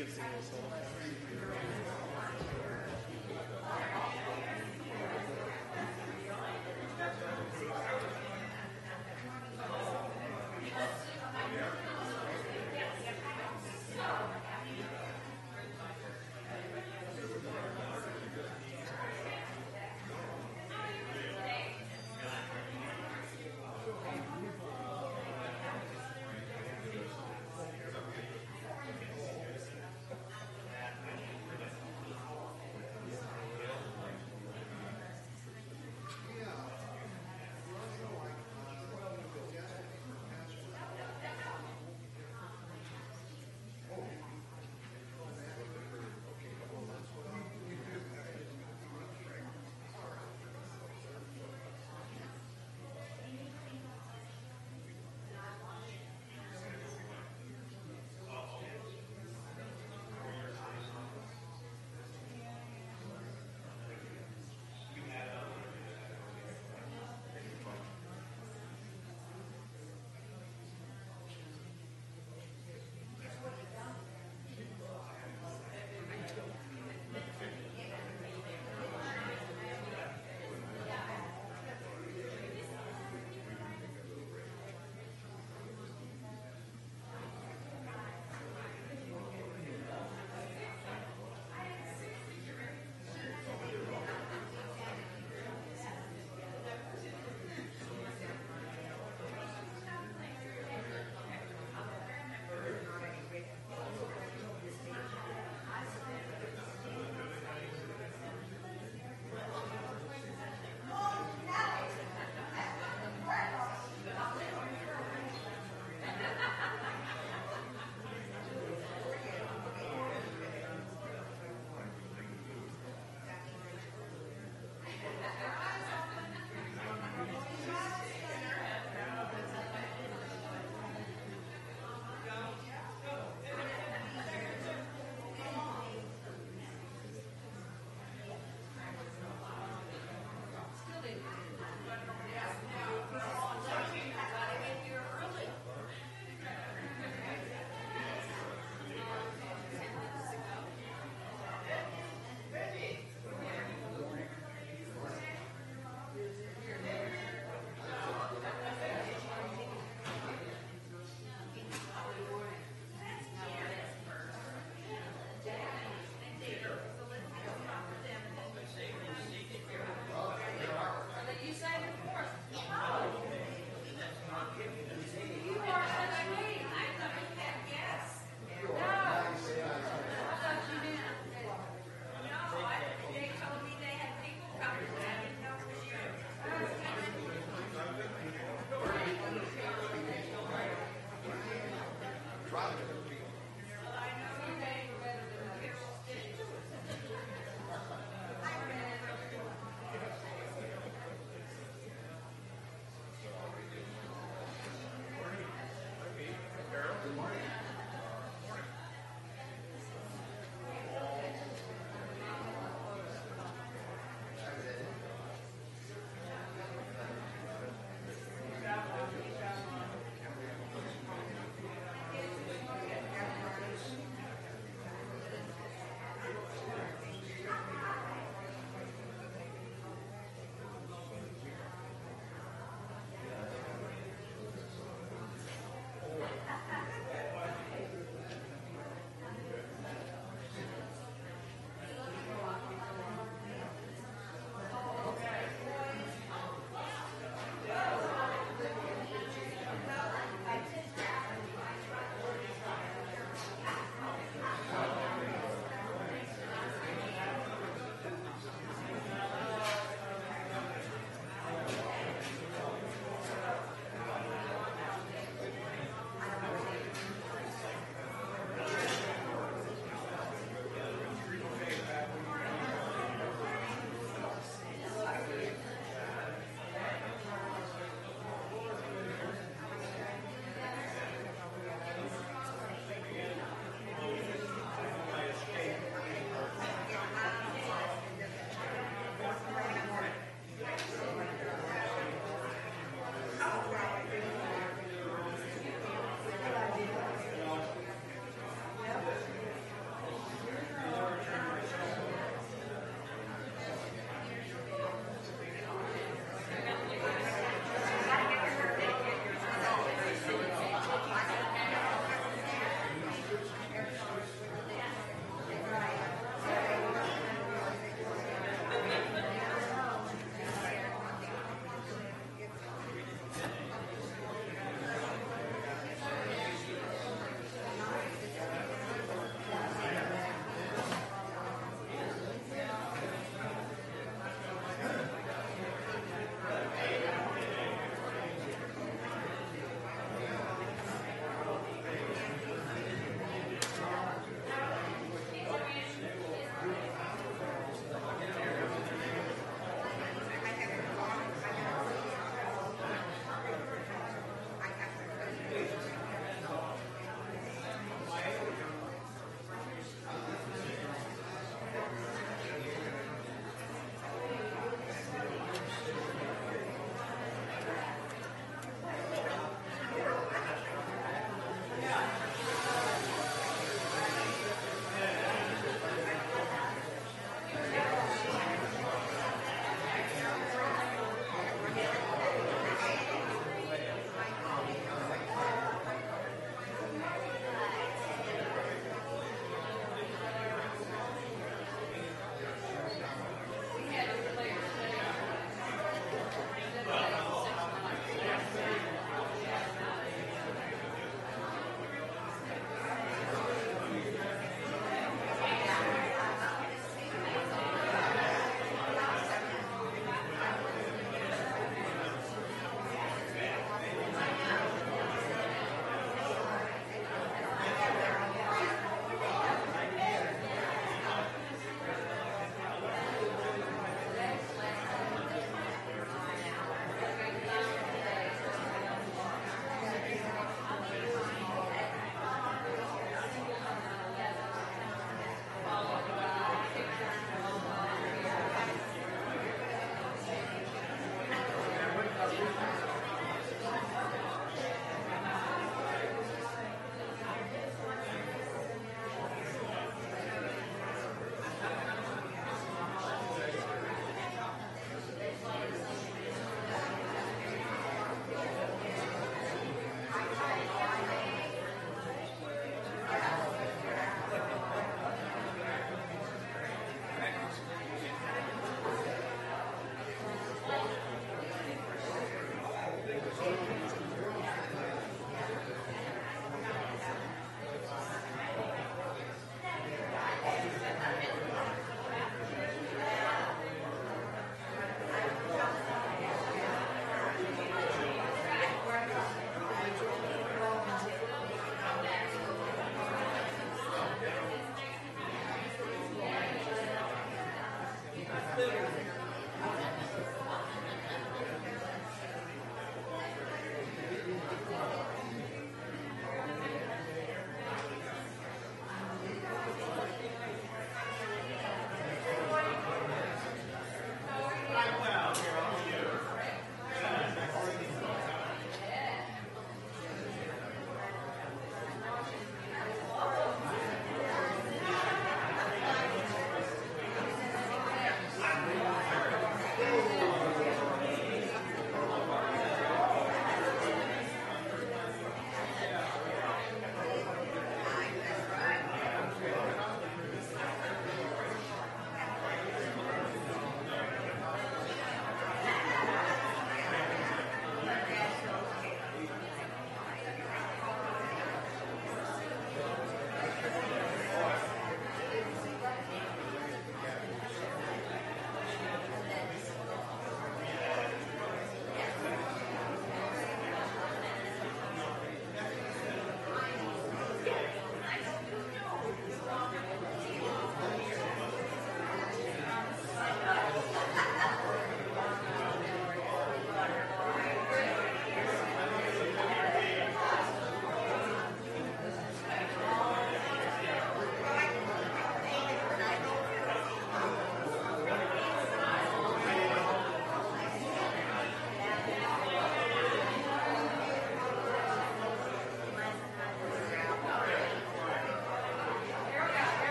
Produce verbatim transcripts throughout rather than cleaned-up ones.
give us a little solo.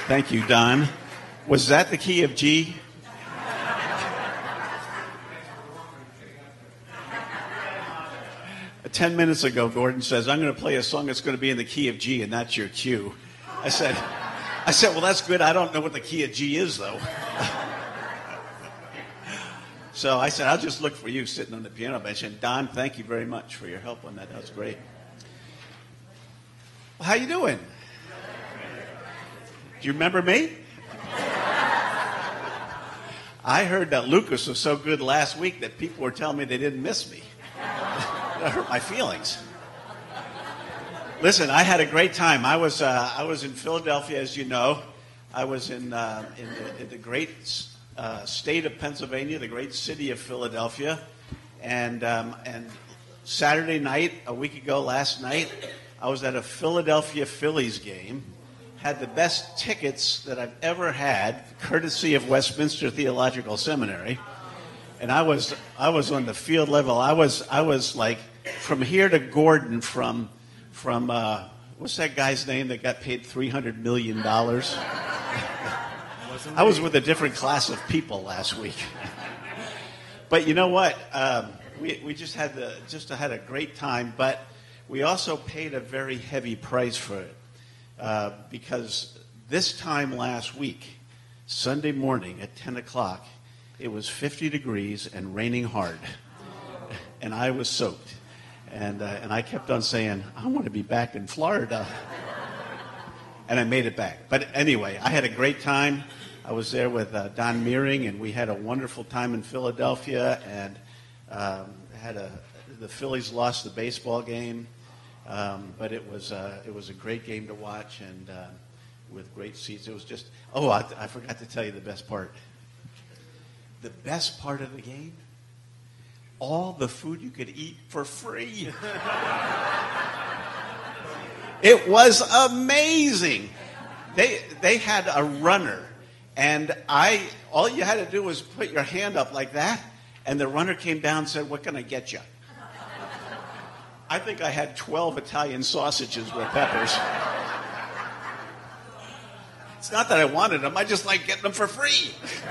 Thank you, Don. Was that the key of G? Ten minutes ago, Gordon says, I'm going to play a song that's going to be in the key of G, and that's your cue. I said, I said, well, that's good. I don't know what the key of G is, though. So I said, I'll just look for you sitting on the piano bench. And Don, thank you very much for your help on that. That was great. Well, how you doing? Do you remember me? I heard that Lucas was so good last week that people were telling me they didn't miss me. That hurt my feelings. Listen, I had a great time. I was uh, I was in Philadelphia, as you know. I was in uh, in, the, in the great uh, state of Pennsylvania, the great city of Philadelphia, and um, and Saturday night, a week ago, last night, I was at a Philadelphia Phillies game. Had the best tickets that I've ever had, courtesy of Westminster Theological Seminary. And I was I was on the field level. I was I was like from here to Gordon from from uh, what's that guy's name that got paid three hundred million dollars? I was with a different class of people last week. But you know what? Um, we we just had the just had a great time, but we also paid a very heavy price for it. Uh, because this time last week, Sunday morning at ten o'clock, it was fifty degrees and raining hard. And I was soaked. And uh, and I kept on saying, I want to be back in Florida. And I made it back. But anyway, I had a great time. I was there with uh, Don Meering, and we had a wonderful time in Philadelphia. And um, had a the Phillies lost the baseball game. Um, but it was uh, it was a great game to watch, and uh, with great seats. It was just oh, I, I forgot to tell you the best part. The best part of the game, all the food you could eat for free. It was amazing. They they had a runner, and I all you had to do was put your hand up like that, and the runner came down and said, "What can I get you?" I think I had twelve Italian sausages with peppers. It's not that I wanted them. I just like getting them for free.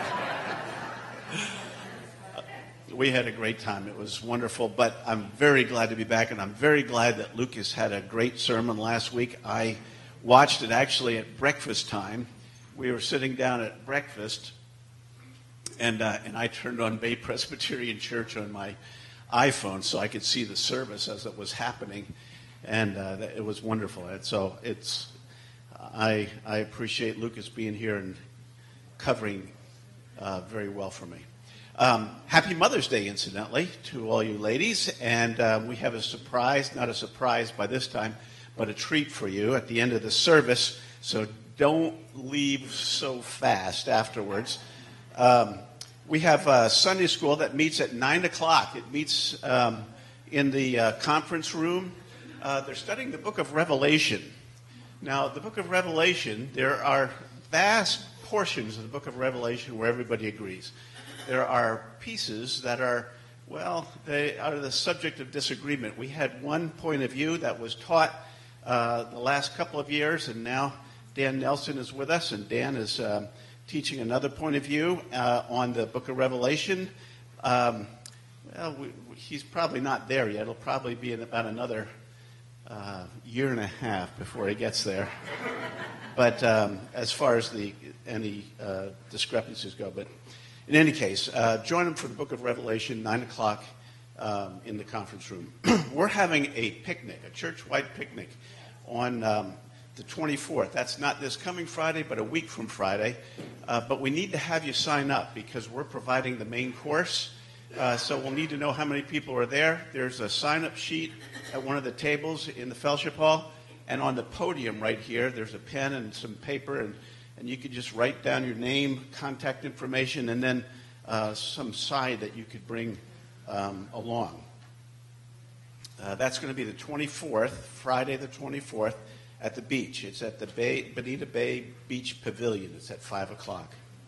We had a great time. It was wonderful, but I'm very glad to be back, and I'm very glad that Lucas had a great sermon last week. I watched it actually at breakfast time. We were sitting down at breakfast, and uh, and I turned on Bay Presbyterian Church on my iPhone so I could see the service as it was happening, and uh, it was wonderful. And so it's I I appreciate Lucas being here and covering uh, very well for me. Um, happy Mother's Day, incidentally, to all you ladies, and uh, we have a surprise, not a surprise by this time, but a treat for you at the end of the service. So don't leave so fast afterwards. Um, We have a Sunday school that meets at nine o'clock. It meets um, in the uh, conference room. Uh, they're studying the book of Revelation. Now, the book of Revelation, there are vast portions of the book of Revelation where everybody agrees. There are pieces that are, well, they are the subject of disagreement. We had one point of view that was taught uh, the last couple of years, and now Dan Nelson is with us, and Dan is Uh, teaching another point of view uh, on the book of Revelation. Um, well, we, he's probably not there yet. It'll probably be in about another uh, year and a half before he gets there. But um, as far as the any uh, discrepancies go. But in any case, uh, join him for the book of Revelation, nine o'clock um, in the conference room. We're having a picnic, a church-wide picnic on Um, the twenty-fourth. That's not this coming Friday, but a week from Friday. Uh, but we need to have you sign up because we're providing the main course. Uh, so we'll need to know how many people are there. There's a sign-up sheet at one of the tables in the fellowship hall. And on the podium right here, there's a pen and some paper. And, and you could just write down your name, contact information, and then uh, some side that you could bring um, along. Uh, that's going to be the twenty-fourth, Friday the twenty-fourth. At the beach. It's at the Bay, Bonita Bay Beach Pavilion. It's at five o'clock.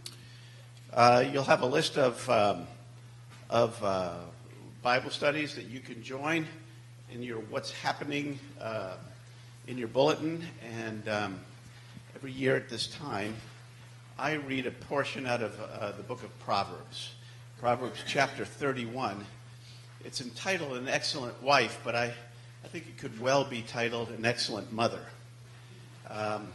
Uh, you'll have a list of um, of uh, Bible studies that you can join in your What's Happening uh, in your bulletin. And um, every year at this time, I read a portion out of uh, the book of Proverbs, Proverbs chapter thirty-one. It's entitled An Excellent Wife, but I, I think it could well be titled An Excellent Mother. Um,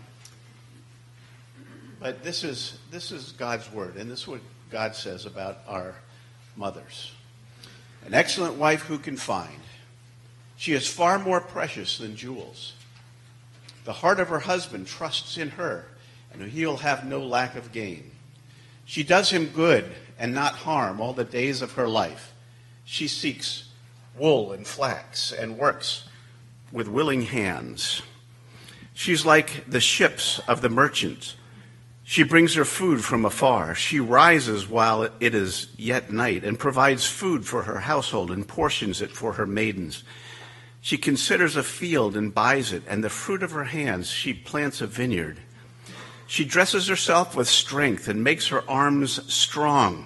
but this is this is God's word, and this is what God says about our mothers. An excellent wife who can find. She is far more precious than jewels. The heart of her husband trusts in her, and he'll have no lack of gain. She does him good and not harm all the days of her life. She seeks wool and flax and works with willing hands. She's like the ships of the merchants. She brings her food from afar. She rises while it is yet night and provides food for her household and portions it for her maidens. She considers a field and buys it, and the fruit of her hands she plants a vineyard. She dresses herself with strength and makes her arms strong.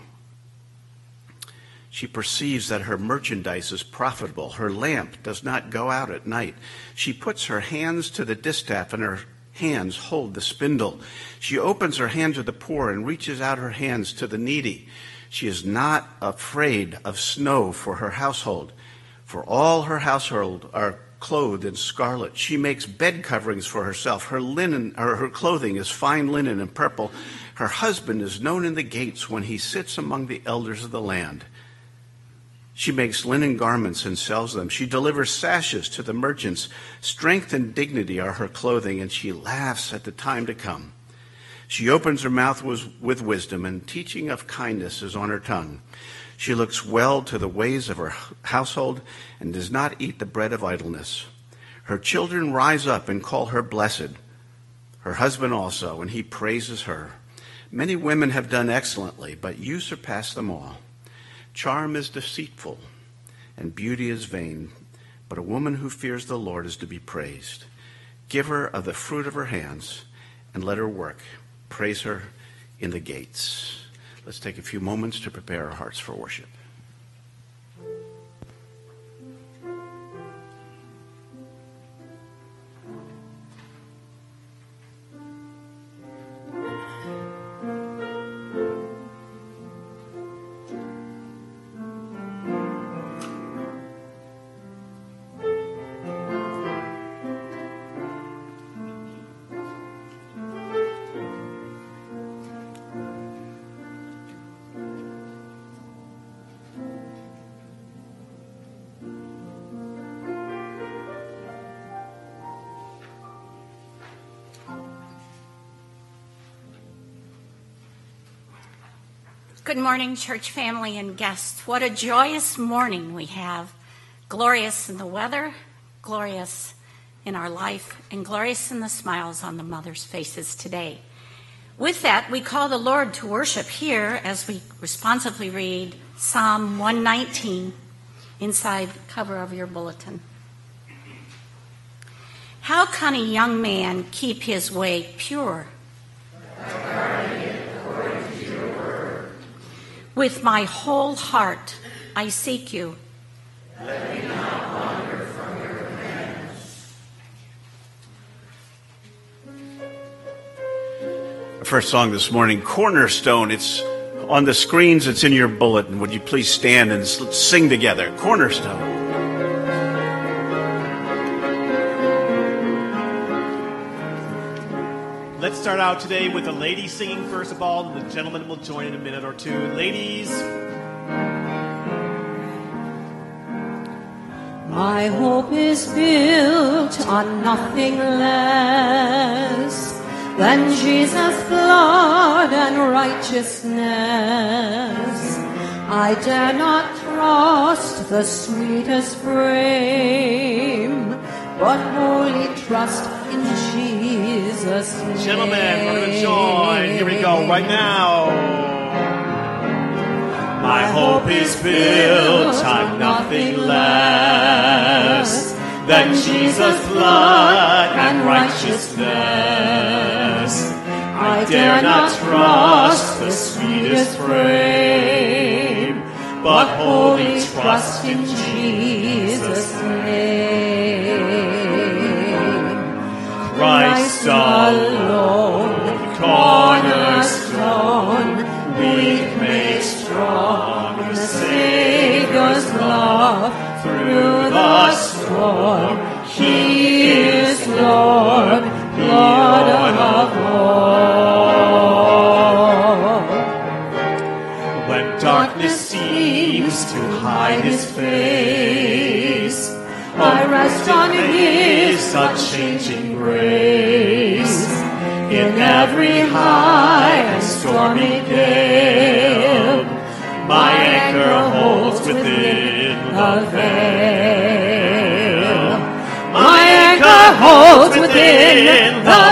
She perceives that her merchandise is profitable. Her lamp does not go out at night. She puts her hands to the distaff, and her hands hold the spindle. She opens her hand to the poor and reaches out her hands to the needy. She is not afraid of snow for her household, for all her household are clothed in scarlet. She makes bed coverings for herself. Her linen, or her clothing is fine linen and purple. Her husband is known in the gates when he sits among the elders of the land. She makes linen garments and sells them. She delivers sashes to the merchants. Strength and dignity are her clothing, and she laughs at the time to come. She opens her mouth with wisdom, and teaching of kindness is on her tongue. She looks well to the ways of her household and does not eat the bread of idleness. Her children rise up and call her blessed. Her husband also, and he praises her. Many women have done excellently, but you surpass them all. Charm is deceitful, and beauty is vain, but a woman who fears the Lord is to be praised. Give her of the fruit of her hands, and let her work. Praise her in the gates. Let's take a few moments to prepare our hearts for worship. Good morning, church family and guests. What a joyous morning we have. Glorious in the weather, glorious in our life, and glorious in the smiles on the mothers' faces today. With that, we call the Lord to worship here as we responsively read Psalm one nineteen inside the cover of your bulletin. How can a young man keep his way pure? With my whole heart I seek you. Let me not wander from your commands. Our first song this morning, Cornerstone. It's on the screens. It's in your bulletin. Would you please stand and let's sing together? Cornerstone. Let's start out today with the ladies singing first of all, and the gentlemen will join in a minute or two. Ladies. My hope is built on nothing less than Jesus' blood and righteousness. I dare not trust the sweetest frame, but wholly trust in Jesus' name. Gentlemen, we're going to join. Here we go, right now. My hope is built on nothing less than Jesus' blood and righteousness. I dare not trust the sweetest frame, but wholly trust in Jesus' name. Christ alone through the storm. He is Lord, Lord of all. When darkness seems to hide his face, I rest on his unchanging grace. In every high and stormy gale, my anchor holds within the veil. My anchor holds within the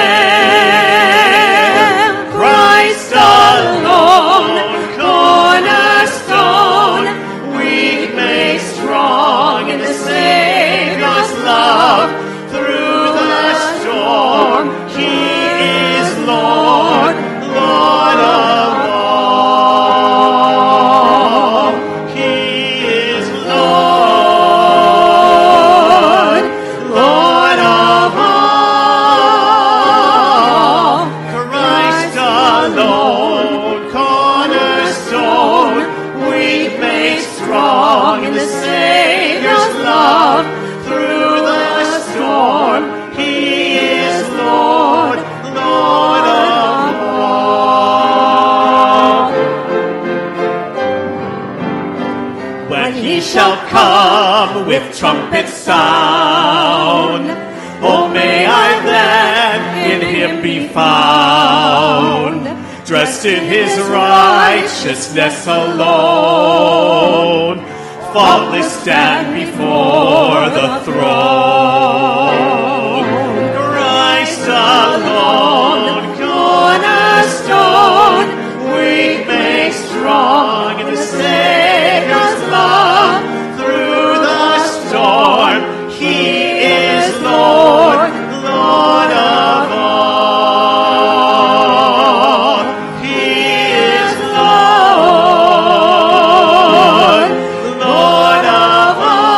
veil. Christ alone, cornerstone, weak made strong in the Savior's love. Through the storm, He is Lord, Lord of all. He is Lord, Lord of all. Christ alone, cornerstone, weak made strong in the Savior's love. Through the storm, He is Lord, Lord of all. When He shall come with trumpet sound, oh, may I then in Him be found, dressed in His righteousness alone, faultless stand before the throne. Christ alone, cornerstone, weak made strong in the Savior's love. Through the storm, He is Lord, Lord of all. He is Lord, Lord of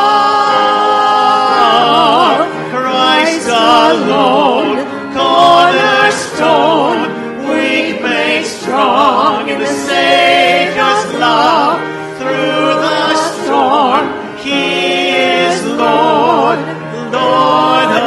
all. Christ alone, cornerstone, weak made strong in the Savior's love. Through the storm, He is Lord, Lord of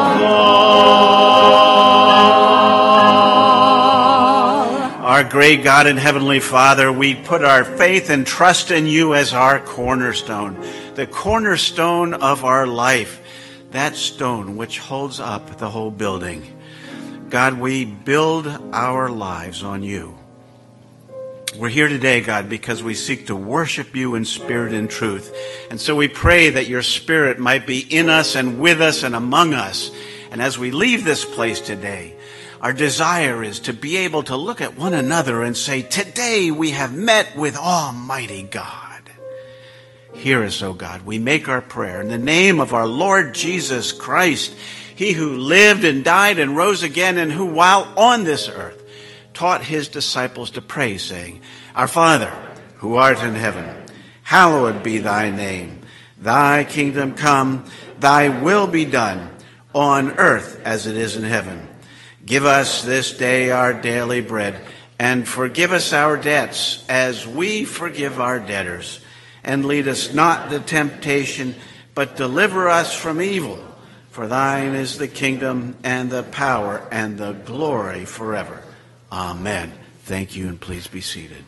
all. Our great God and Heavenly Father, we put our faith and trust in You as our cornerstone, the cornerstone of our life, that stone which holds up the whole building. God, we build our lives on You. We're here today, God, because we seek to worship You in spirit and truth. And so we pray that Your Spirit might be in us and with us and among us. And as we leave this place today, our desire is to be able to look at one another and say, today we have met with Almighty God. Hear us, O God. We make our prayer in the name of our Lord Jesus Christ, He who lived and died and rose again, and who, while on this earth, taught His disciples to pray, saying, Our Father, who art in heaven, hallowed be Thy name. Thy kingdom come, Thy will be done, on earth as it is in heaven. Give us this day our daily bread, and forgive us our debts as we forgive our debtors. And lead us not into temptation, but deliver us from evil. For Thine is the kingdom and the power and the glory forever. Amen. Thank you, and please be seated.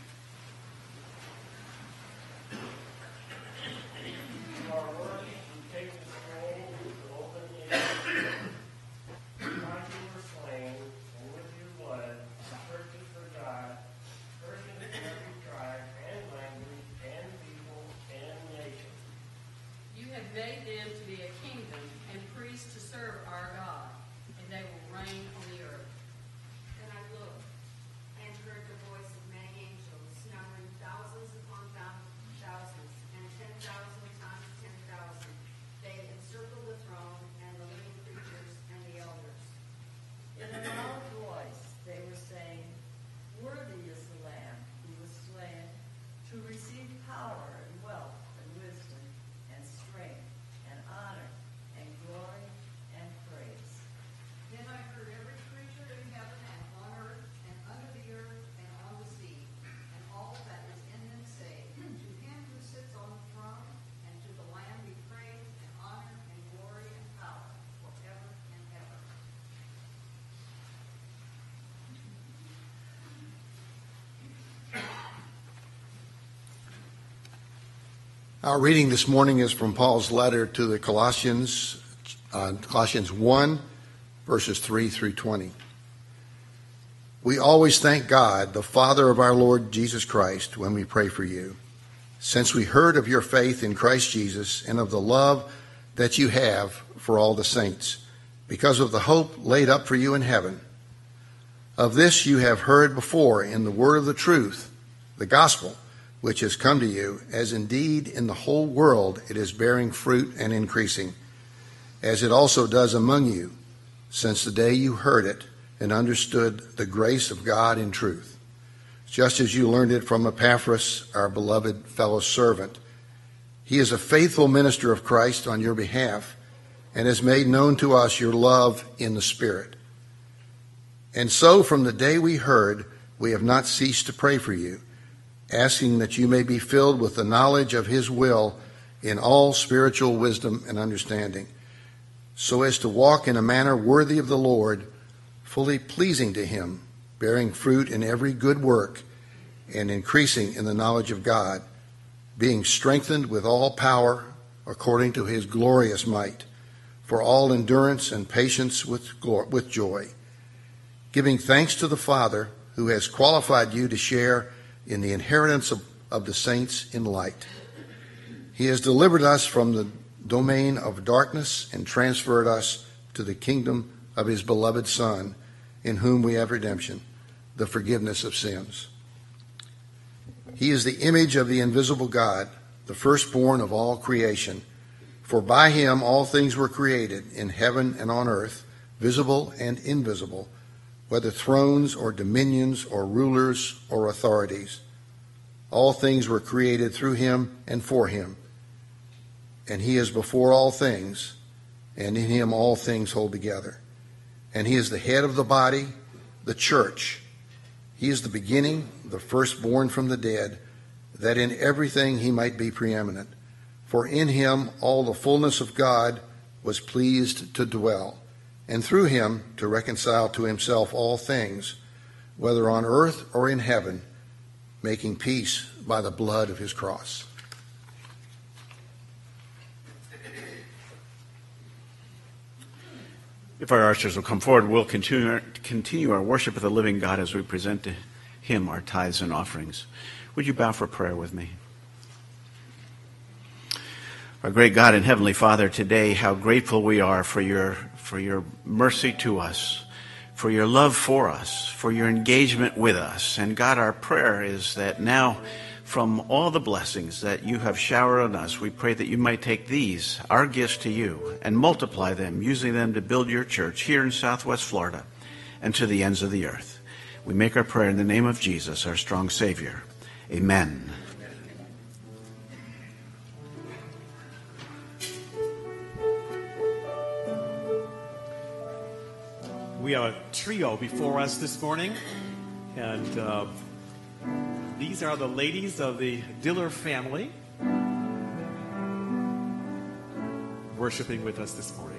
Made them to be a kingdom and priests to serve our God, and they will reign on the earth. Then I looked and heard the voice of many angels, numbering thousands upon thousands, and ten thousand times ten thousand. They encircled the throne and the living creatures and the elders. In a loud voice they were saying, Worthy is the Lamb who was slain to receive power and wealth and wisdom and strength and honor and glory and praise. Then I heard every Our reading this morning is from Paul's letter to the Colossians, uh, Colossians one, verses three through twenty. We always thank God, the Father of our Lord Jesus Christ, when we pray for you, since we heard of your faith in Christ Jesus and of the love that you have for all the saints, because of the hope laid up for you in heaven. Of this you have heard before in the word of the truth, the gospel, which has come to you, as indeed in the whole world it is bearing fruit and increasing, as it also does among you, since the day you heard it and understood the grace of God in truth, just as you learned it from Epaphras, our beloved fellow servant. He is a faithful minister of Christ on your behalf, and has made known to us your love in the Spirit. And so from the day we heard, we have not ceased to pray for you, asking that you may be filled with the knowledge of his will in all spiritual wisdom and understanding, so as to walk in a manner worthy of the Lord, fully pleasing to him, bearing fruit in every good work, and increasing in the knowledge of God, being strengthened with all power according to his glorious might, for all endurance and patience with, with joy, giving thanks to the Father who has qualified you to share in the inheritance of, of the saints in light. He has delivered us from the domain of darkness and transferred us to the kingdom of his beloved Son, in whom we have redemption, the forgiveness of sins. He is the image of the invisible God, the firstborn of all creation. For by him all things were created, in heaven and on earth, visible and invisible, whether thrones or dominions or rulers or authorities. All things were created through him and for him. And he is before all things, and in him all things hold together. And he is the head of the body, the church. He is the beginning, the firstborn from the dead, that in everything he might be preeminent. For in him all the fullness of God was pleased to dwell, and through him to reconcile to himself all things, whether on earth or in heaven, making peace by the blood of his cross. If our ushers will come forward, we'll continue our, continue our worship of the living God as we present to him our tithes and offerings. Would you bow for prayer with me? Our great God and Heavenly Father, today how grateful we are for your, for your mercy to us, for your love for us, for your engagement with us. And God, our prayer is that now, from all the blessings that you have showered on us, we pray that you might take these, our gifts to you, and multiply them, using them to build your church here in Southwest Florida and to the ends of the earth. We make our prayer in the name of Jesus, our strong Savior. Amen. We have a trio before us this morning, and uh, these are the ladies of the Diller family worshiping with us this morning.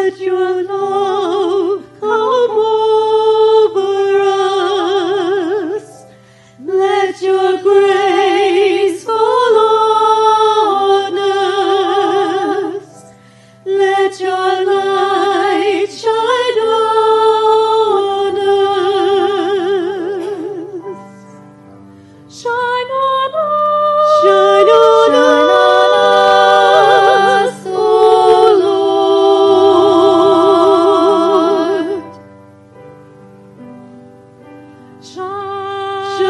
Let your love come over us. Let your grace fall on us. Let your light shine on us. Shine on us. Shine on us, O Lord. Shine,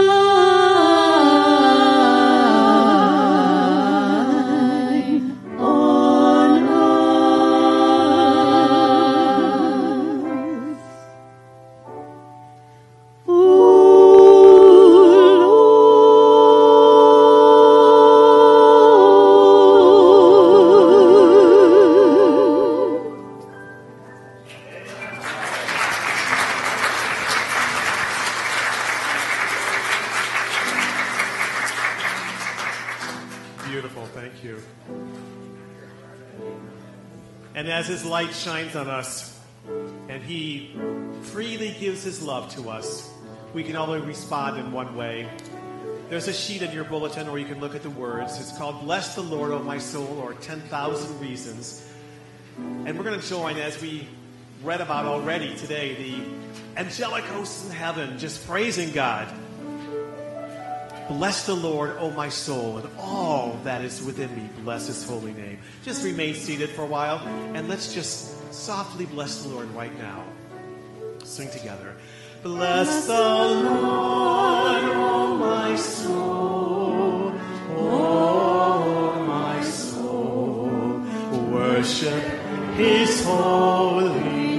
shine on us. Beautiful, thank you. And as his light shines on us, and he freely gives his love to us, we can only respond in one way. There's a sheet in your bulletin where you can look at the words. It's called Bless the Lord, O my soul, or ten thousand Reasons. And we're going to join, as we read about already today, the angelic hosts in heaven just praising God. Bless the Lord, O my soul, and all that is within me. Bless his holy name. Just remain seated for a while, and let's just softly bless the Lord right now. Sing together. Bless the Lord, O my soul, O my soul. Worship his holy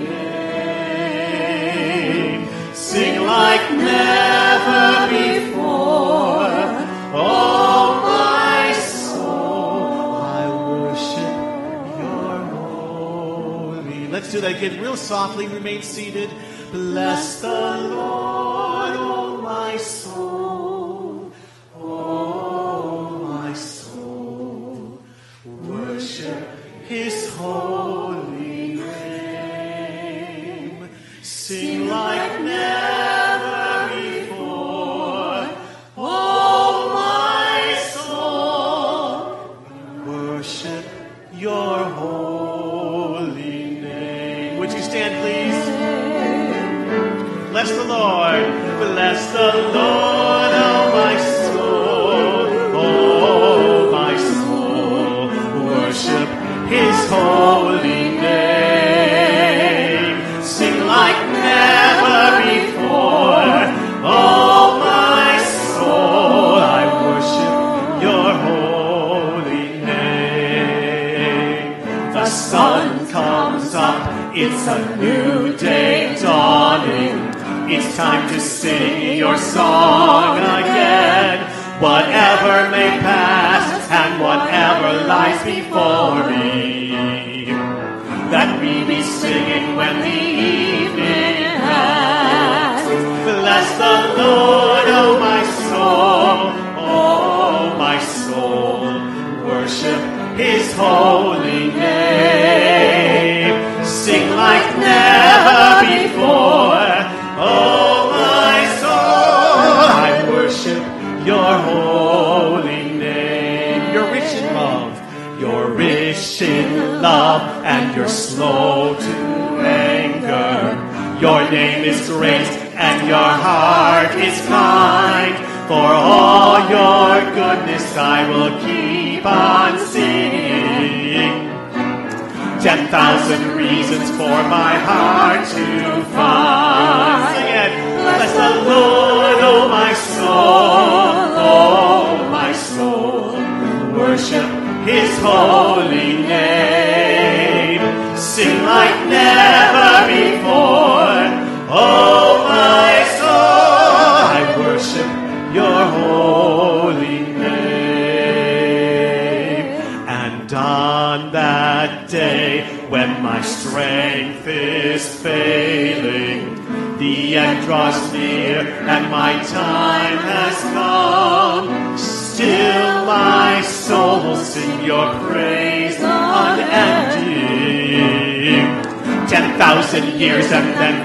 name. Sing like never before. Oh, my soul, I worship your holy. Let's do that again real softly. Remain seated. Bless the Lord, oh, my soul. Oh, my soul. Worship his holy name. Sing like never before. Oh, my soul, worship your holy name. Would you stand, please? Bless the Lord. Bless the Lord, oh, my soul. Oh, my soul, worship his holy name. Sing like never before. Oh, my soul, I worship your holy name. The sun comes up, it's a new day dawning. It's time to sing your song again. Whatever may pass and whatever lies before me, that we be singing when the evening has. Bless the Lord, oh my soul, oh my soul, worship his holy name. Sing like never before, oh my soul, I worship your holy name. You're rich in love, you're rich in love, and you're slow to anger. Your name is great, and your heart is kind. For all your goodness I will keep on singing. Ten thousand reasons for my heart to find. Sing it. Bless the Lord, oh my soul, oh my soul. Worship his holy name. Sing like never before. Oh my soul, I worship your holy name. And on that day when my strength is failing, the end draws near and my time has come. Still my soul will sing your praise unending. ten thousand years and then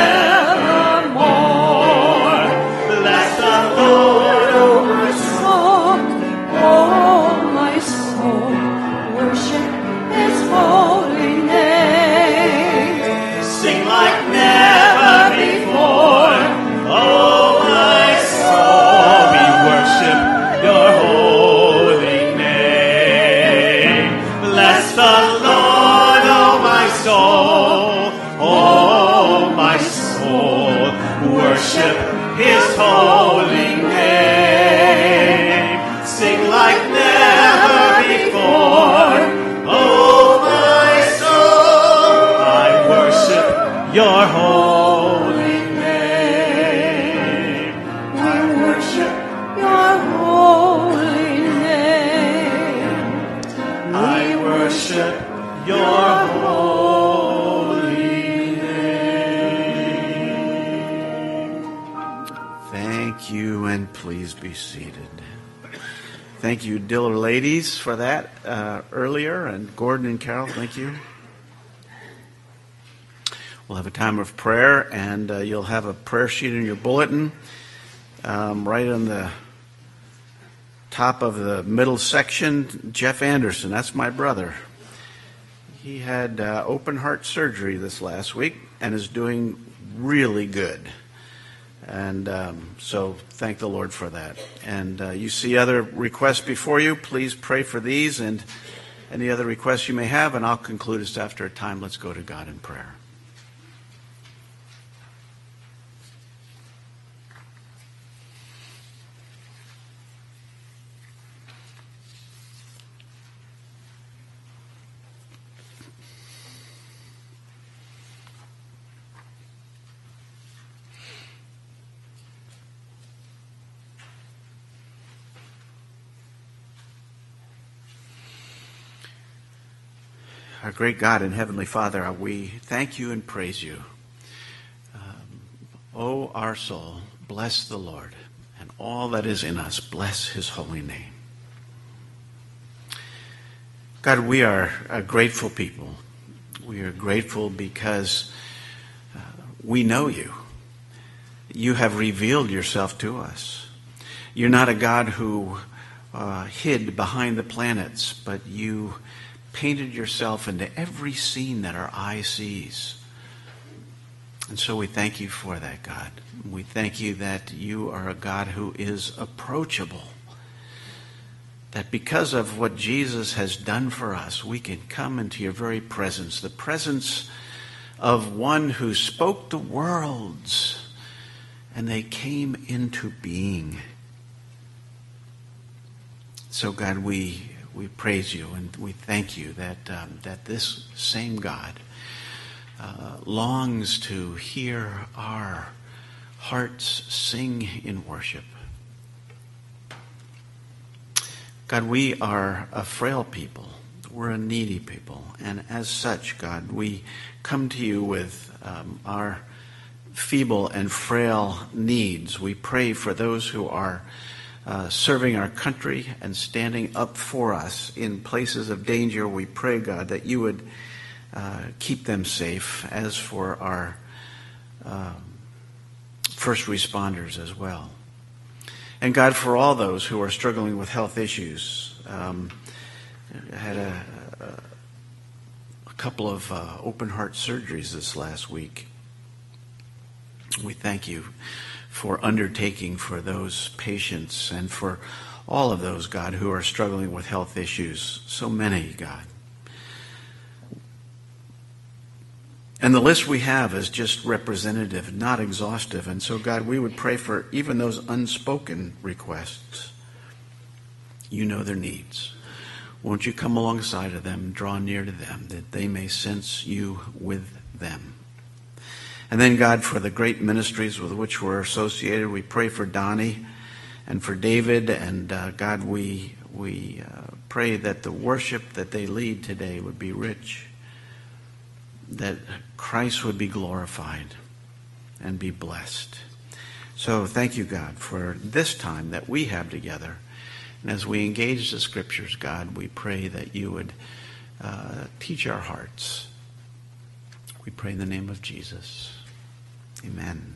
forevermore. Bless the Lord, O my soul, oh my soul, worship His holy name. Sing like never before, oh my soul, we worship your holy name. Bless the Lord, oh my soul, oh my soul, worship His holy name. Sing like never before, oh my soul, I worship your holy name. I worship your holy name. I worship your holy name. Thank you, and please be seated. Thank you, Diller ladies, for that uh, earlier, and Gordon and Carol, thank you. We'll have a time of prayer, and uh, you'll have a prayer sheet in your bulletin. Um, right on the top of the middle section, Jeff Anderson, that's my brother. He had uh, open heart surgery this last week and is doing really good. And um, so thank the Lord for that. And uh, you see other requests before you. Please pray for these and any other requests you may have. And I'll conclude us after a time. Let's go to God in prayer. Our great God and Heavenly Father, we thank you and praise you. Um, oh, our soul, bless the Lord, and all that is in us, bless his holy name. God, we are a grateful people. We are grateful because uh, we know you. You have revealed yourself to us. You're not a God who uh, hid behind the planets, but you painted yourself into every scene that our eye sees. And so we thank you for that, God. We thank you that you are a God who is approachable. That because of what Jesus has done for us, we can come into your very presence, the presence of one who spoke the worlds, and they came into being. So, God, we we praise you and we thank you that um, that this same God uh, longs to hear our hearts sing in worship. God, we are a frail people. We're a needy people. And as such, God, we come to you with um, our feeble and frail needs. We pray for those who are uh, serving our country and standing up for us in places of danger. We pray, God, that you would uh, keep them safe, as for our um, first responders as well. And God, for all those who are struggling with health issues, um, I had a, a couple of uh, open heart surgeries this last week. We thank you for undertaking for those patients and for all of those, God, who are struggling with health issues. So many, God. And the list we have is just representative, not exhaustive. And so, God, we would pray for even those unspoken requests. You know their needs. Won't you come alongside of them, draw near to them, that they may sense you with them. And then, God, for the great ministries with which we're associated, we pray for Donnie and for David. And, uh, God, we, we uh, pray that the worship that they lead today would be rich, that Christ would be glorified and be blessed. So thank you, God, for this time that we have together. And as we engage the Scriptures, God, we pray that you would uh, teach our hearts. We pray in the name of Jesus. Amen.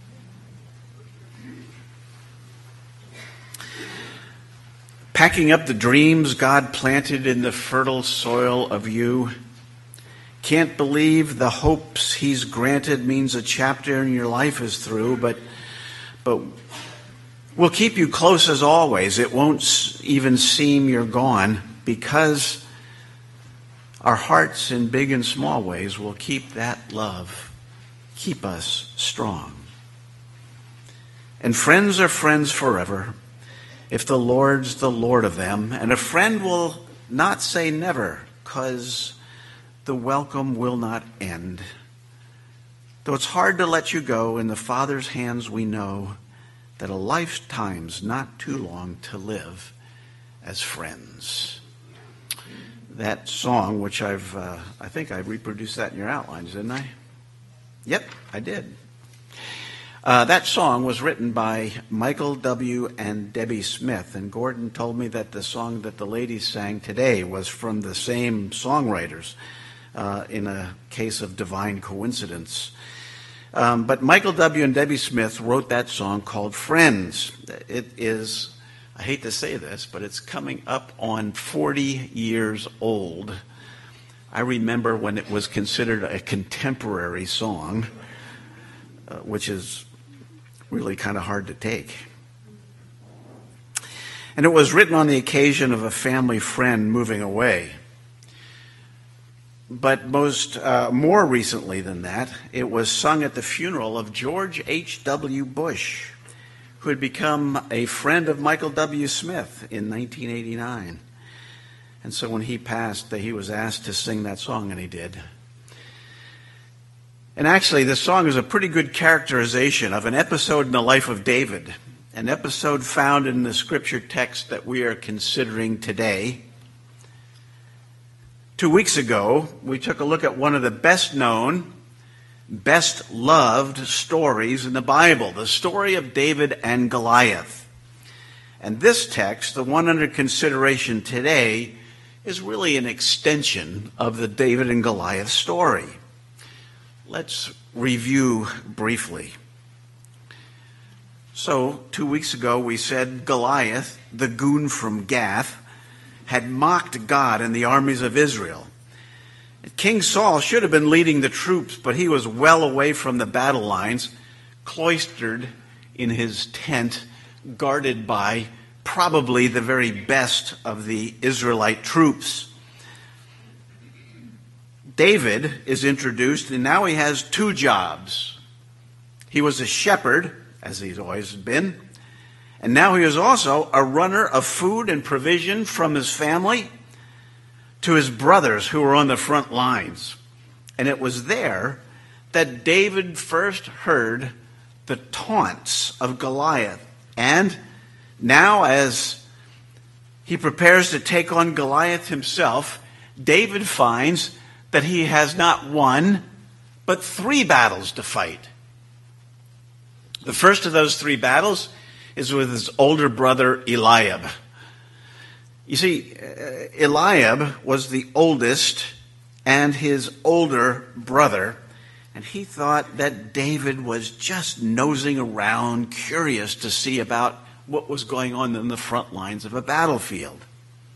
Packing up the dreams God planted in the fertile soil of you. Can't believe the hopes he's granted means a chapter in your life is through, but but we'll keep you close as always. It won't even seem you're gone, because our hearts in big and small ways will keep that love, keep us strong. And friends are friends forever, if the Lord's the Lord of them. And a friend will not say never, 'cause the welcome will not end. Though it's hard to let you go, in the Father's hands we know that a lifetime's not too long to live as friends. That song, which I've, uh, I think I reproduced that in your outlines, didn't I? Yep, I did. Uh, that song was written by Michael W. and Debbie Smith, and Gordon told me that the song that the ladies sang today was from the same songwriters, uh, in a case of divine coincidence. Um, but Michael W. and Debbie Smith wrote that song called Friends. It is, I hate to say this, but it's coming up on forty years old. I remember when it was considered a contemporary song, uh, which is really kind of hard to take. And it was written on the occasion of a family friend moving away. But most, uh, more recently than that, it was sung at the funeral of George H W. Bush, who had become a friend of Michael W. Smith in nineteen eighty-nine. And so when he passed, he was asked to sing that song, and he did. And actually, this song is a pretty good characterization of an episode in the life of David, an episode found in the scripture text that we are considering today. Two weeks ago, we took a look at one of the best known, best loved stories in the Bible, the story of David and Goliath. And this text, the one under consideration today, is really an extension of the David and Goliath story. Let's review briefly. So, two weeks ago we said Goliath, the goon from Gath, had mocked God and the armies of Israel. King Saul should have been leading the troops, but he was well away from the battle lines, cloistered in his tent, guarded by probably the very best of the Israelite troops. David is introduced, and now he has two jobs. He was a shepherd, as he's always been, and now he is also a runner of food and provision from his family to his brothers who were on the front lines. And it was there that David first heard the taunts of Goliath. And now, as he prepares to take on Goliath himself, David finds that he has not one, but three battles to fight. The first of those three battles is with his older brother Eliab. You see, Eliab was the oldest and his older brother, and he thought that David was just nosing around, curious to see about what was going on in the front lines of a battlefield.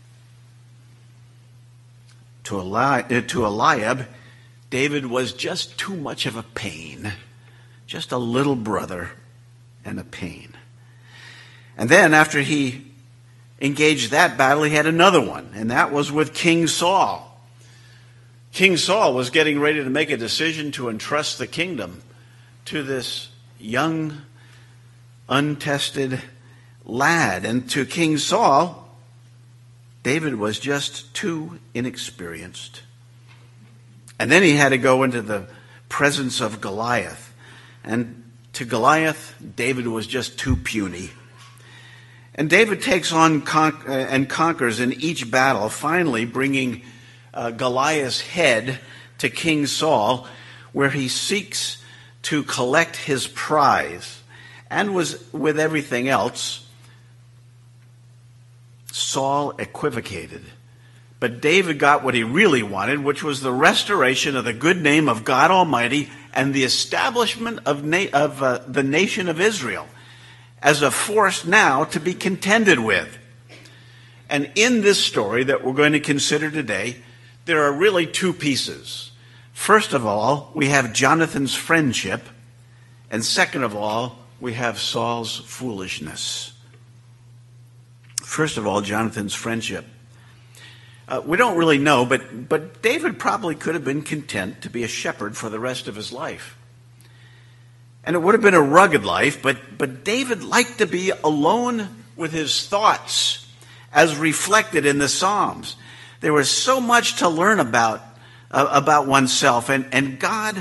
To Eliab, to Eliab, David was just too much of a pain, just a little brother and a pain. And then after he engaged that battle, he had another one, and that was with King Saul. King Saul was getting ready to make a decision to entrust the kingdom to this young, untested lad. And to King Saul, David was just too inexperienced. And then he had to go into the presence of Goliath. And to Goliath, David was just too puny. And David takes on con- uh, and conquers in each battle, finally bringing uh, Goliath's head to King Saul, where he seeks to collect his prize. And was with everything else, Saul equivocated But David got what he really wanted, which was the restoration of the good name of God Almighty and the establishment of, na- of uh, the nation of Israel as a force now to be contended with. And in this story that we're going to consider today, there are really two pieces. First of all, we have Jonathan's friendship, and second of all, we have Saul's foolishness. First of all, Jonathan's friendship. Uh, we don't really know, but, but David probably could have been content to be a shepherd for the rest of his life. And it would have been a rugged life, but, but David liked to be alone with his thoughts as reflected in the Psalms. There was so much to learn about, uh, about oneself. And, and God,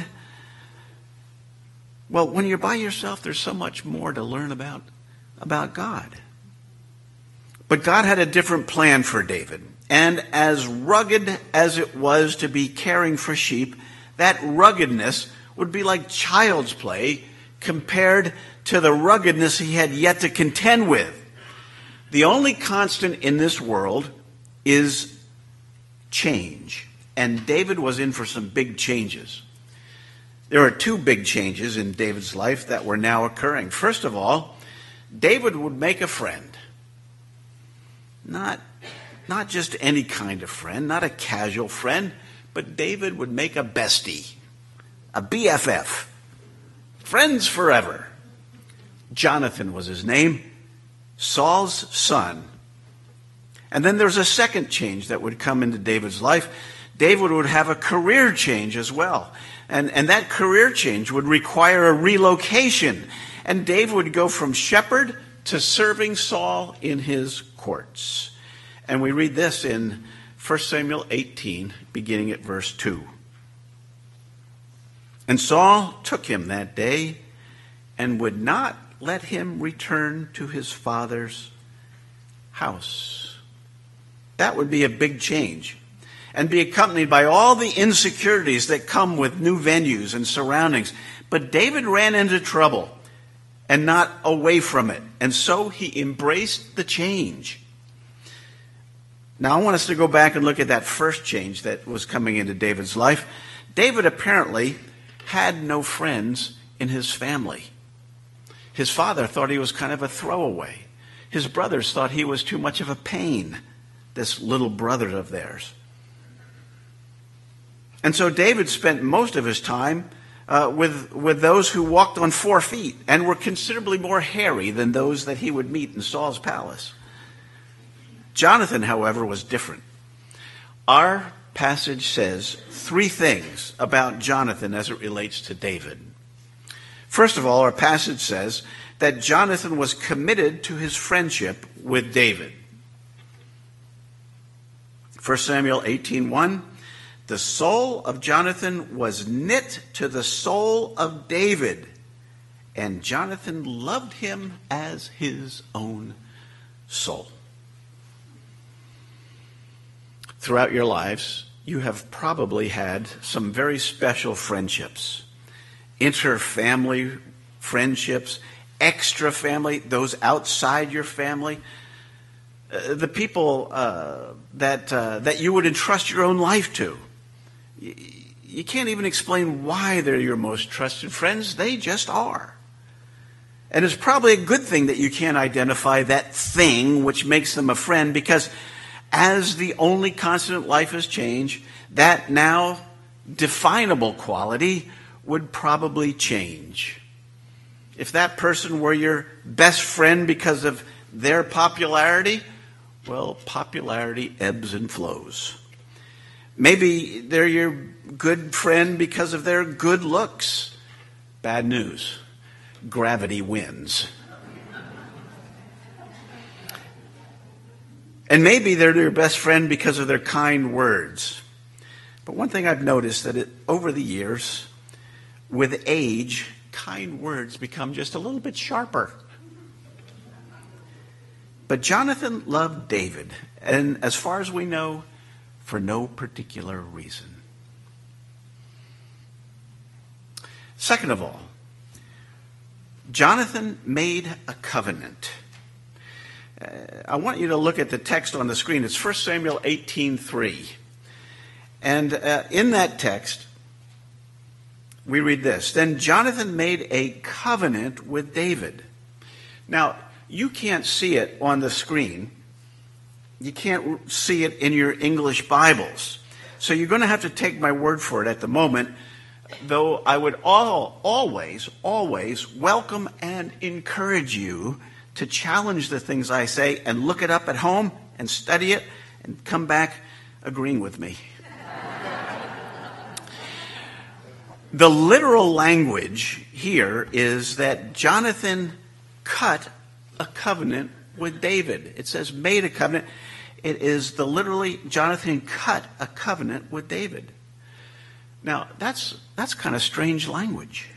well, when you're by yourself, there's so much more to learn about, about God. But God had a different plan for David. And as rugged as it was to be caring for sheep, that ruggedness would be like child's play compared to the ruggedness he had yet to contend with. The only constant in this world is change. And David was in for some big changes. There are two big changes in David's life that were now occurring. First of all, David would make a friend. Not Not just any kind of friend, not a casual friend, but David would make a bestie, a B F F, friends forever. Jonathan was his name, Saul's son. And then there's a second change that would come into David's life. David would have a career change as well. And, and that career change would require a relocation. And David would go from shepherd to serving Saul in his courts. And we read this in First Samuel eighteen, beginning at verse two. And Saul took him that day and would not let him return to his father's house. That would be a big change and be accompanied by all the insecurities that come with new venues and surroundings. But David ran into trouble and not away from it. And so he embraced the change. Now, I want us to go back and look at that first change that was coming into David's life. David apparently had no friends in his family. His father thought he was kind of a throwaway. His brothers thought he was too much of a pain, this little brother of theirs. And so David spent most of his time uh, with, with those who walked on four feet and were considerably more hairy than those that he would meet in Saul's palace. Jonathan, however, was different. Our passage says three things about Jonathan as it relates to David. First of all, our passage says that Jonathan was committed to his friendship with David. First Samuel eighteen one, the soul of Jonathan was knit to the soul of David, and Jonathan loved him as his own soul. Throughout your lives, you have probably had some very special friendships. Inter-family friendships, extra-family, those outside your family. Uh, the people uh, that, uh, that you would entrust your own life to. You, you can't even explain why they're your most trusted friends. They just are. And it's probably a good thing that you can't identify that thing which makes them a friend, because as the only constant in life is change, that now definable quality would probably change. If that person were your best friend because of their popularity, well, popularity ebbs and flows. Maybe they're your good friend because of their good looks. Bad news. Gravity wins. And maybe they're your best friend because of their kind words. But one thing I've noticed that it, over the years, with age, kind words become just a little bit sharper. But Jonathan loved David, and as far as we know, for no particular reason. Second of all, Jonathan made a covenant. Uh, I want you to look at the text on the screen. It's First Samuel eighteen three. And uh, in that text, we read this. Then Jonathan made a covenant with David. Now, you can't see it on the screen. You can't see it in your English Bibles. So you're going to have to take my word for it at the moment, though I would all, always, always welcome and encourage you to challenge the things I say and look it up at home and study it and come back agreeing with me. The literal language here is that Jonathan cut a covenant with David. It says made a covenant. It is the literally Jonathan cut a covenant with David. Now, that's that's kind of strange language.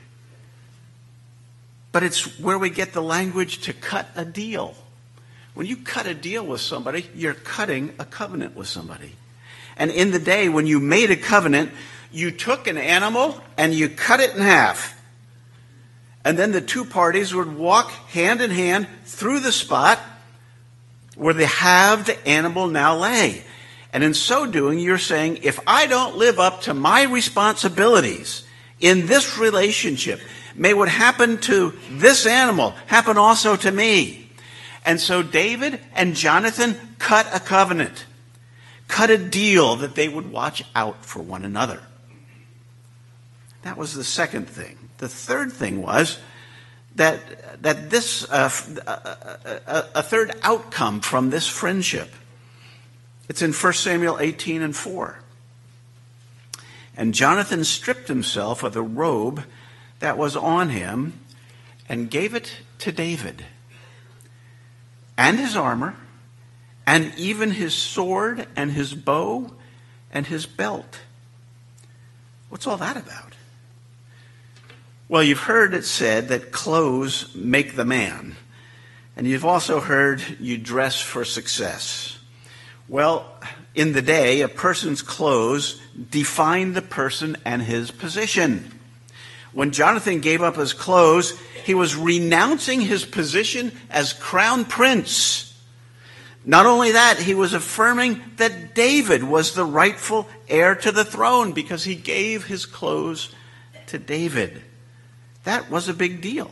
But it's where we get the language to cut a deal. When you cut a deal with somebody, you're cutting a covenant with somebody. And in the day when you made a covenant, you took an animal and you cut it in half. And then the two parties would walk hand in hand through the spot where the halved animal now lay. And in so doing, you're saying, if I don't live up to my responsibilities in this relationship, may what happened to this animal happen also to me. And so David and Jonathan cut a covenant, cut a deal that they would watch out for one another. That was the second thing. The third thing was that that this uh, a, a, a third outcome from this friendship. It's in First Samuel eighteen and four. And Jonathan stripped himself of the robe that was on him and gave it to David, and his armor, and even his sword and his bow and his belt. What's all that about? Well, you've heard it said that clothes make the man. And you've also heard you dress for success. Well, in the day, a person's clothes defined the person and his position. When Jonathan gave up his clothes, he was renouncing his position as crown prince. Not only that, he was affirming that David was the rightful heir to the throne because he gave his clothes to David. That was a big deal.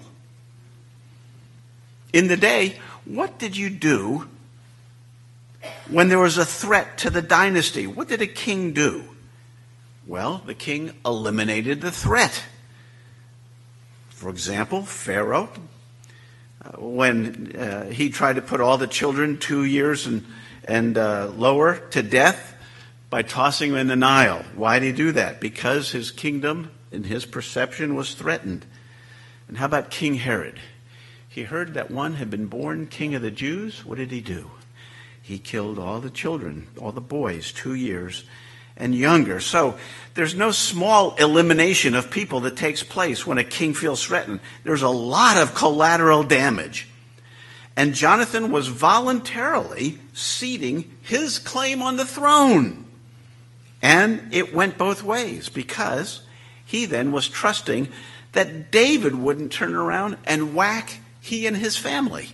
In the day, what did you do when there was a threat to the dynasty? What did a king do? Well, the king eliminated the threat. For example, Pharaoh, uh, when uh, he tried to put all the children two years and, and uh, lower to death by tossing them in the Nile. Why did he do that? Because his kingdom, in his perception, was threatened. And how about King Herod? He heard that one had been born king of the Jews. What did he do? He killed all the children, all the boys, two years and younger. So there's no small elimination of people that takes place when a king feels threatened. There's a lot of collateral damage. And Jonathan was voluntarily ceding his claim on the throne. And it went both ways because he then was trusting that David wouldn't turn around and whack he and his family.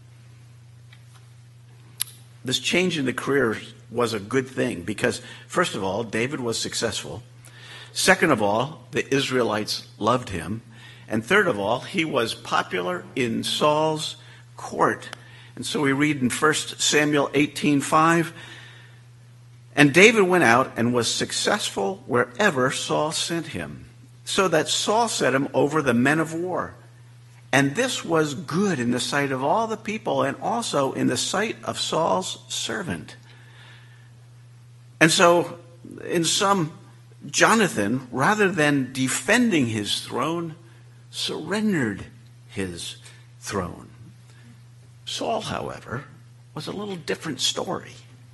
This change in the career was a good thing because, first of all, David was successful. Second of all, the Israelites loved him. And third of all, he was popular in Saul's court. And so we read in First Samuel eighteen five, and David went out and was successful wherever Saul sent him, so that Saul set him over the men of war. And this was good in the sight of all the people and also in the sight of Saul's servant. And so, in sum, Jonathan, rather than defending his throne, surrendered his throne. Saul, however, was a little different story.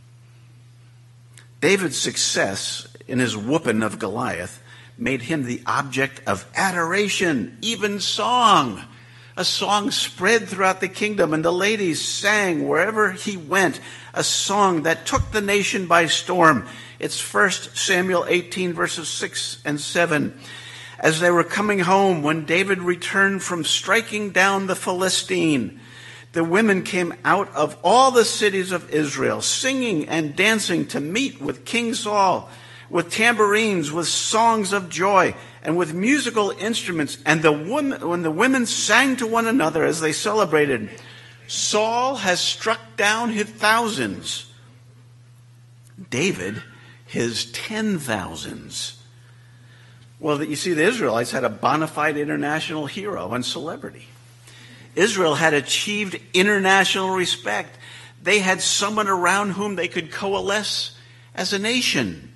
David's success in his whooping of Goliath made him the object of adoration, even song. A song spread throughout the kingdom, and the ladies sang wherever he went, a song that took the nation by storm. It's First Samuel eighteen, verses six and seven. As they were coming home, when David returned from striking down the Philistine, The women came out of all the cities of Israel, singing and dancing to meet with King Saul, with tambourines, with songs of joy, and with musical instruments. And the women, when the women sang to one another as they celebrated, Saul has struck down his thousands, David his ten thousands. Well, you see, the Israelites had a bona fide international hero and celebrity. Israel had achieved international respect. They had someone around whom they could coalesce as a nation.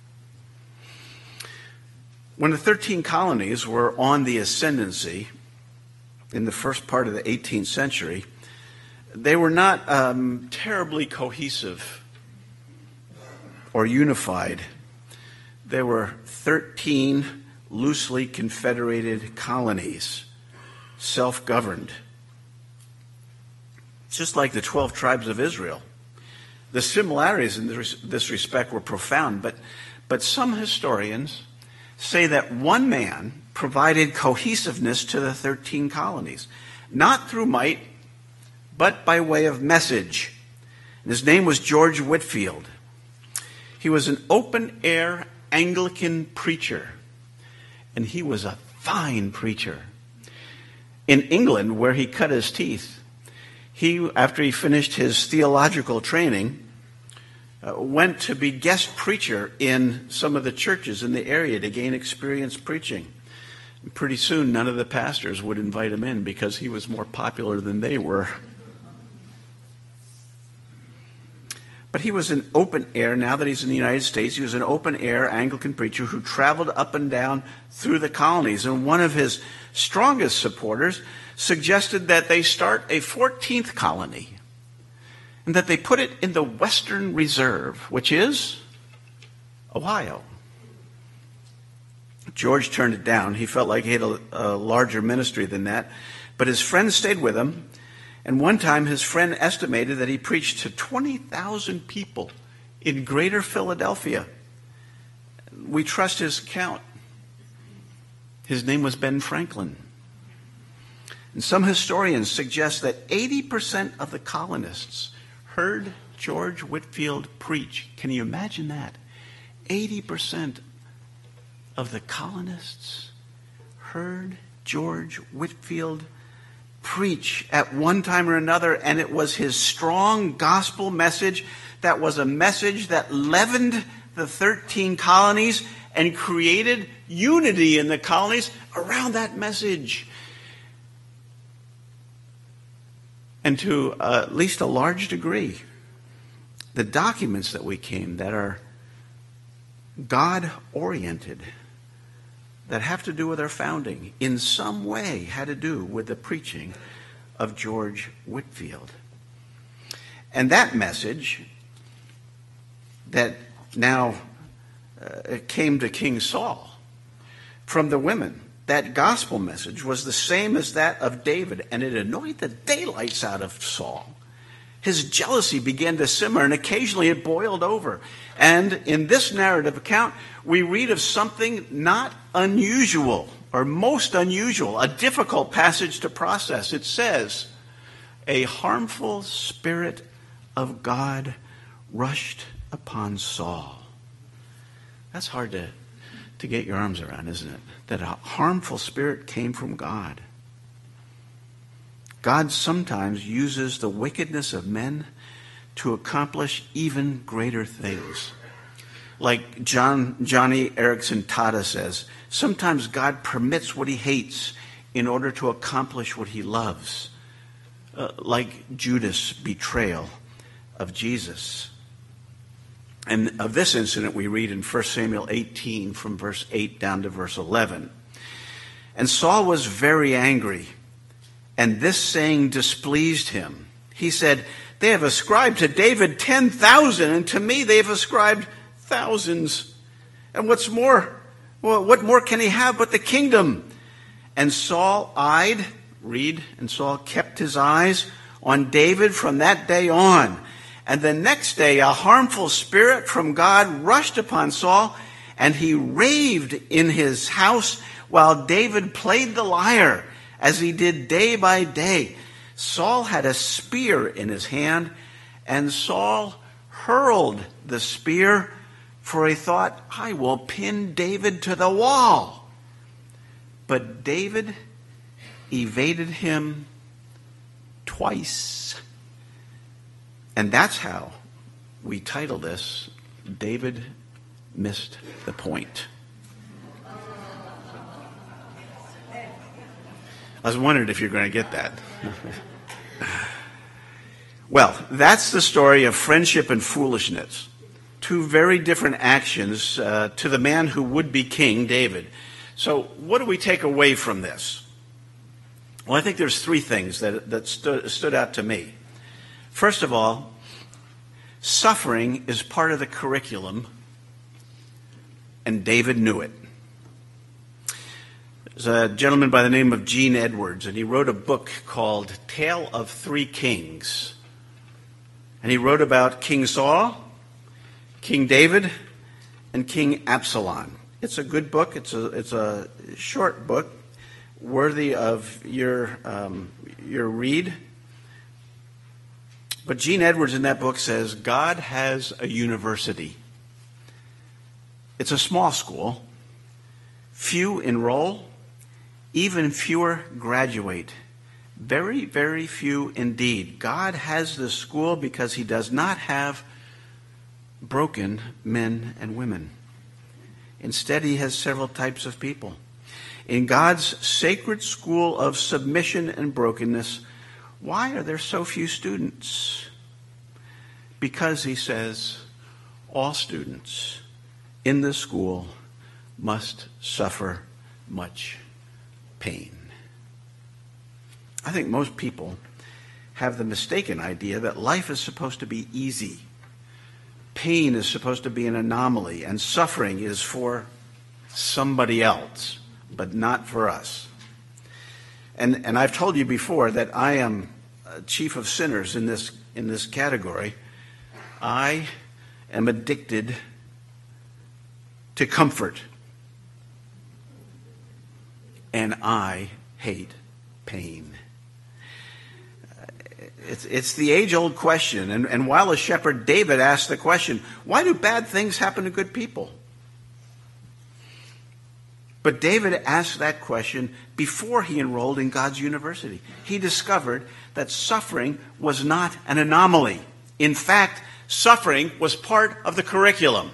When the thirteen colonies were on the ascendancy in the first part of the eighteenth century, they were not um, terribly cohesive or unified. There were thirteen loosely confederated colonies, self-governed, just like the twelve tribes of Israel. The similarities in this respect were profound, but, but some historians say that one man provided cohesiveness to the thirteen colonies, not through might, but by way of message. And his name was George Whitefield. He was an open-air Anglican preacher, and he was a fine preacher. In England, where he cut his teeth, he, after he finished his theological training, uh, went to be guest preacher in some of the churches in the area to gain experience preaching. And pretty soon, none of the pastors would invite him in because he was more popular than they were. But he was an open air, now that he's in the United States, he was an open air Anglican preacher who traveled up and down through the colonies. And one of his strongest supporters suggested that they start a fourteenth colony and that they put it in the Western Reserve, which is Ohio. George turned it down. He felt like he had a, a larger ministry than that. But his friends stayed with him. And one time his friend estimated that he preached to twenty thousand people in greater Philadelphia. We trust his account. His name was Ben Franklin. And some historians suggest that eighty percent of the colonists heard George Whitefield preach. Can you imagine that? eighty percent of the colonists heard George Whitefield preach at one time or another, and it was his strong gospel message that was a message that leavened the thirteen colonies and created unity in the colonies around that message. And to uh, at least a large degree, the documents that we came that are God-oriented, that have to do with our founding, in some way had to do with the preaching of George Whitefield. And that message that now uh, came to King Saul from the women, that gospel message was the same as that of David, and it annoyed the daylights out of Saul. His jealousy began to simmer, and occasionally it boiled over. And in this narrative account, we read of something not unusual, or most unusual, a difficult passage to process. It says, a harmful spirit of God rushed upon Saul. That's hard to, to get your arms around, isn't it? That a harmful spirit came from God. God sometimes uses the wickedness of men to accomplish even greater things. Like John Johnny Erickson Tada says, sometimes God permits what he hates in order to accomplish what he loves. Uh, like Judas' betrayal of Jesus. And of this incident we read in First Samuel eighteen from verse eight down to verse eleven. And Saul was very angry, and this saying displeased him. He said, they have ascribed to David ten thousand, and to me they have ascribed thousands. And what's more, well, what more can he have but the kingdom? And Saul eyed, read, and Saul kept his eyes on David from that day on. And the next day a harmful spirit from God rushed upon Saul, and he raved in his house while David played the lyre, as he did day by day. Saul had a spear in his hand, and Saul hurled the spear, for he thought, I will pin David to the wall. But David evaded him twice. And that's how we title this, David Missed the Point. I was wondering if you're going to get that. Well, that's the story of friendship and foolishness. Two very different actions uh, to the man who would be king, David. So what do we take away from this? Well, I think there's three things that, that stood, stood out to me. First of all, suffering is part of the curriculum, and David knew it. There's a gentleman by the name of Gene Edwards, and he wrote a book called Tale of Three Kings. And he wrote about King Saul, King David, and King Absalom. It's a good book. It's a it's a short book, worthy of your um, your read. But Gene Edwards in that book says God has a university. It's a small school. Few enroll, even fewer graduate. Very, very few indeed. God has this school because he does not have broken men and women. Instead, he has several types of people. In God's sacred school of submission and brokenness, why are there so few students? Because, he says, all students in this school must suffer much pain. I think most people have the mistaken idea that life is supposed to be easy. Pain is supposed to be an anomaly, and suffering is for somebody else, but not for us. And and I've told you before that I am chief of sinners in this in this category. I am addicted to comfort, and I hate pain. It's, it's the age-old question. And, and while a shepherd, David asked the question, why do bad things happen to good people? But David asked that question before he enrolled in God's university. He discovered that suffering was not an anomaly. In fact, suffering was part of the curriculum.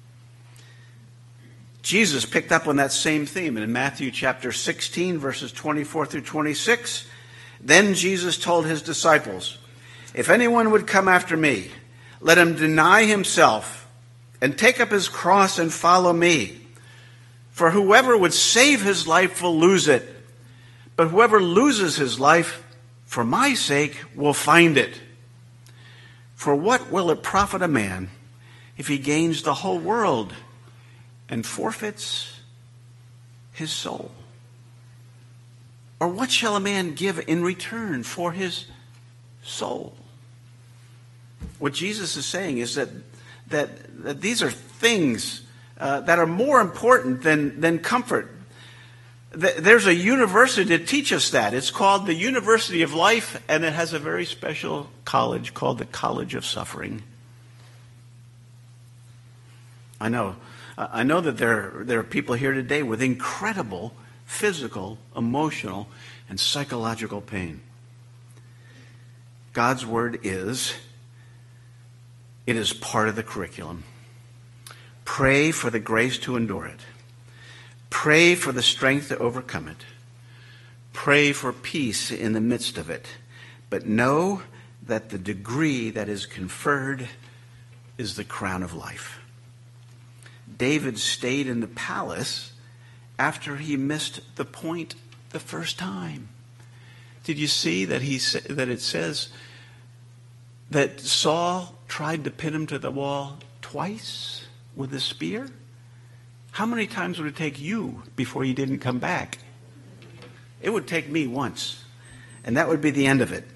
Jesus picked up on that same theme in Matthew chapter sixteen, verses twenty-four through twenty-six. Then Jesus told his disciples, if anyone would come after me, let him deny himself and take up his cross and follow me. For whoever would save his life will lose it, but whoever loses his life for my sake will find it. For what will it profit a man if he gains the whole world and forfeits his soul? Or what shall a man give in return for his soul? What Jesus is saying is that that, that these are things uh, that are more important than, than comfort. There's a university to teach us that. It's called the University of Life, and it has a very special college called the College of Suffering. I know. I know that there, there are people here today with incredible physical, emotional, and psychological pain. God's word is, it is part of the curriculum. Pray for the grace to endure it. Pray for the strength to overcome it. Pray for peace in the midst of it. But know that the degree that is conferred is the crown of life. David stayed in the palace after he missed the point the first time. Did you see that he that it says that Saul tried to pin him to the wall twice with a spear? How many times would it take you before you didn't come back? It would take me once, and that would be the end of it.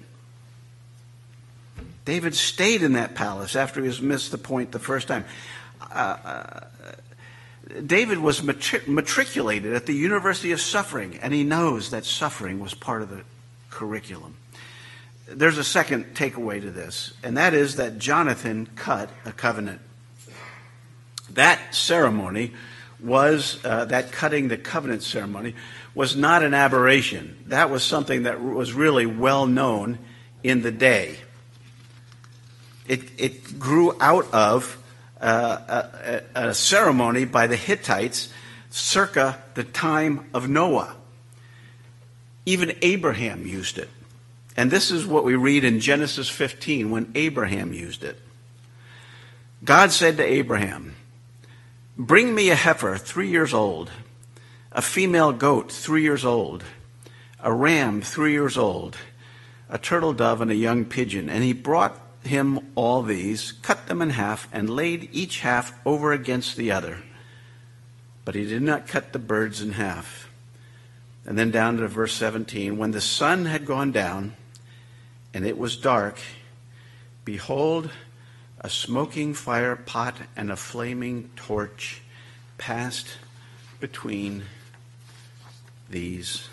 David stayed in that palace after he was missed the point the first time. Uh, uh, David was matri- matriculated at the University of Suffering, and he knows that suffering was part of the curriculum. there's a second takeaway to this, and that is that Jonathan cut a covenant. That ceremony was, uh, that cutting the covenant ceremony was not an aberration. That was something that was really well known in the day. It, it grew out of uh, a, a ceremony by the Hittites circa the time of Noah. Even Abraham used it. And this is what we read in Genesis fifteen when Abraham used it. God said to Abraham, "Bring me a heifer three years old, a female goat three years old, a ram three years old, a turtle dove, and a young pigeon." And he brought him all these, cut them in half, and laid each half over against the other. But he did not cut the birds in half. And then down to verse seventeen. When the sun had gone down and it was dark, behold, a smoking fire pot and a flaming torch passed between these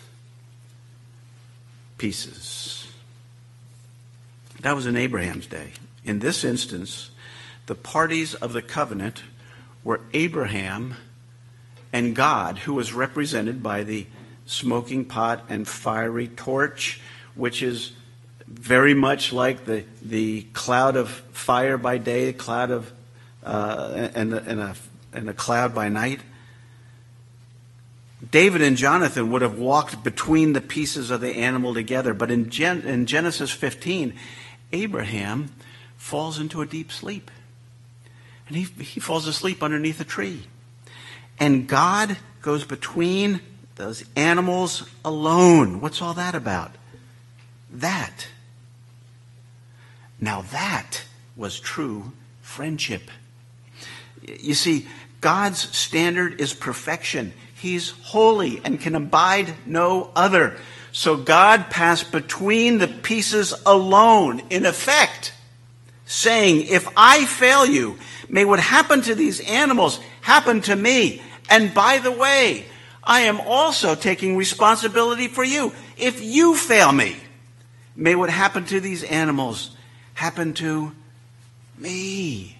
pieces. That was in Abraham's day. In this instance, the parties of the covenant were Abraham and God, who was represented by the smoking pot and fiery torch, which is very much like the, the cloud of fire by day, a cloud of uh, and, and, a, and a cloud by night. David and Jonathan would have walked between the pieces of the animal together, but in, Gen, in Genesis fifteen, Abraham falls into a deep sleep. And he, he falls asleep underneath a tree. And God goes between those animals alone. What's all that about? That. Now that was true friendship. You see, God's standard is perfection. He's holy and can abide no other. So God passed between the pieces alone, in effect, saying, if I fail you, may what happened to these animals happen to me. And by the way, I am also taking responsibility for you. If you fail me, may what happened to these animals happen to me.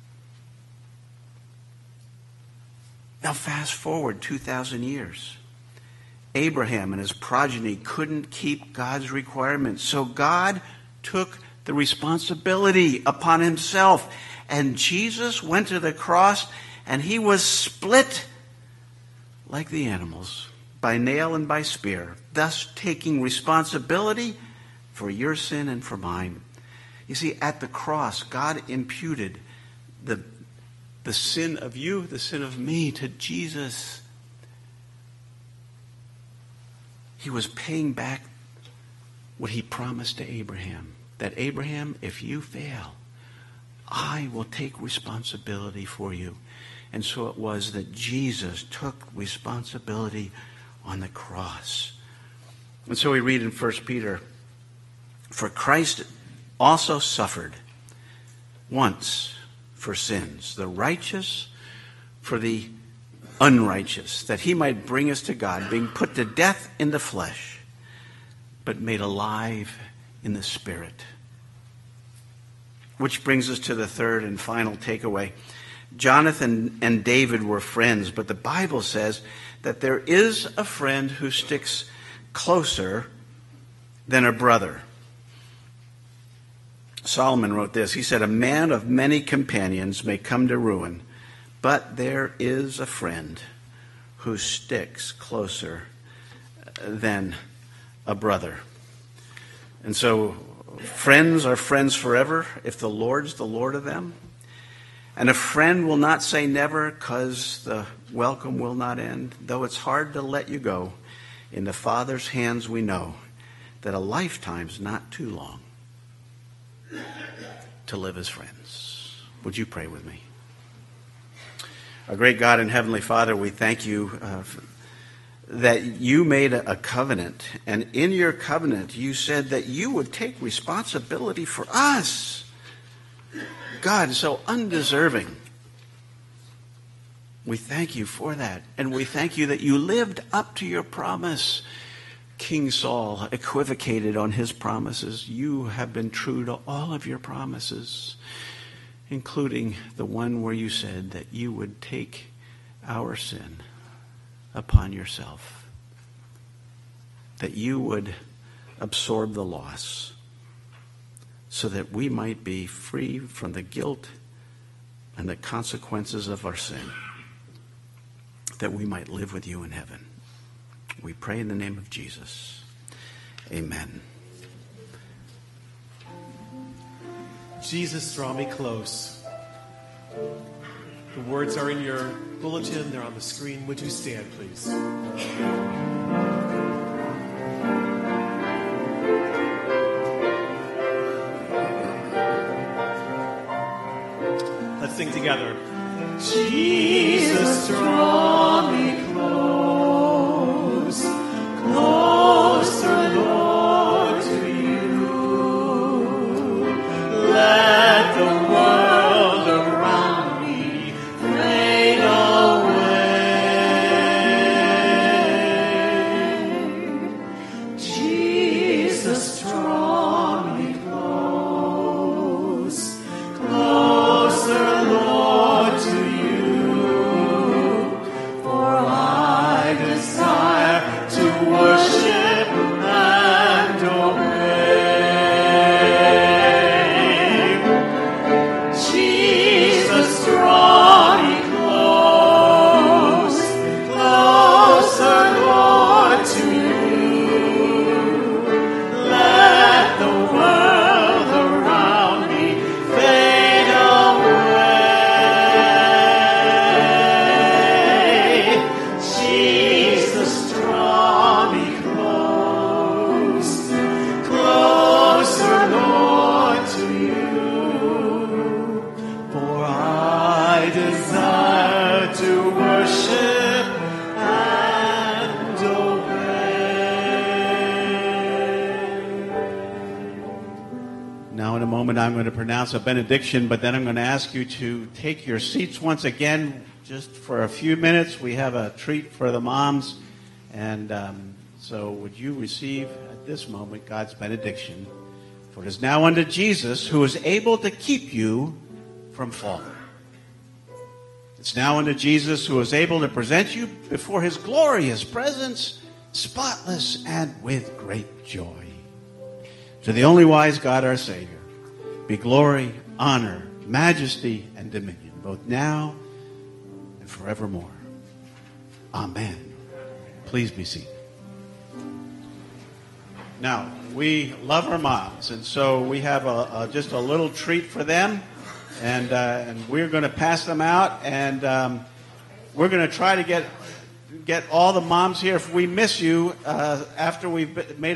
Now fast forward two thousand years. Abraham and his progeny couldn't keep God's requirements. So God took the responsibility upon himself. And Jesus went to the cross and he was split like the animals, by nail and by spear, thus taking responsibility for your sin and for mine. You see, at the cross, God imputed the, the sin of you, the sin of me, to Jesus. He was paying back what he promised to Abraham. That Abraham, if you fail, I will take responsibility for you. And so it was that Jesus took responsibility on the cross. And so we read in First Peter, for Christ also suffered once for sins, the righteous for the unrighteous, that he might bring us to God, being put to death in the flesh, but made alive in the Spirit. Which brings us to the third and final takeaway. Jonathan and David were friends, but the Bible says that there is a friend who sticks closer than a brother. Solomon wrote this. He said, a man of many companions may come to ruin, but there is a friend who sticks closer than a brother. And so friends are friends forever if the Lord's the Lord of them. And a friend will not say never, because the welcome will not end. Though it's hard to let you go, in the Father's hands we know that a lifetime's not too long to live as friends. Would you pray with me? Our great God and Heavenly Father, we thank you uh, that you made a covenant. And in your covenant, you said that you would take responsibility for us. God, so undeserving. We thank you for that. And we thank you that you lived up to your promise King Saul equivocated on his promises, you have been true to all of your promises, including the one where you said that you would take our sin upon yourself, that you would absorb the loss so that we might be free from the guilt and the consequences of our sin, that we might live with you in heaven. We pray in the name of Jesus. Amen. Jesus, draw me close. The words are in your bulletin. They're on the screen. Would you stand, please? Let's sing together. Jesus, draw me close, closer, Lord, to you. Let the world around me fade away. Jesus, draw me close, closer, Lord, to you. For I desire to worship and obey. Jesus, draw me close, closer, Lord, to you. Let the world around me fade away. Jesus, draw me close, closer, Lord, to you. For I desire to worship and obey. Now in a moment I'm going to pronounce a benediction, but then I'm going to ask you to take your seats once again just for a few minutes. We have a treat for the moms. And um, so would you receive at this moment God's benediction? For it is now unto Jesus who is able to keep you from falling. It's now unto Jesus who is able to present you before his glorious presence, spotless and with great joy. To the only wise God our Savior, be glory, honor, majesty, and dominion, both now and forevermore. Amen. Please be seated. Now, we love our moms, and so we have a, a, just a little treat for them, and uh, and we're going to pass them out, and um, we're going to try to get get all the moms here. If we miss you uh, after we've made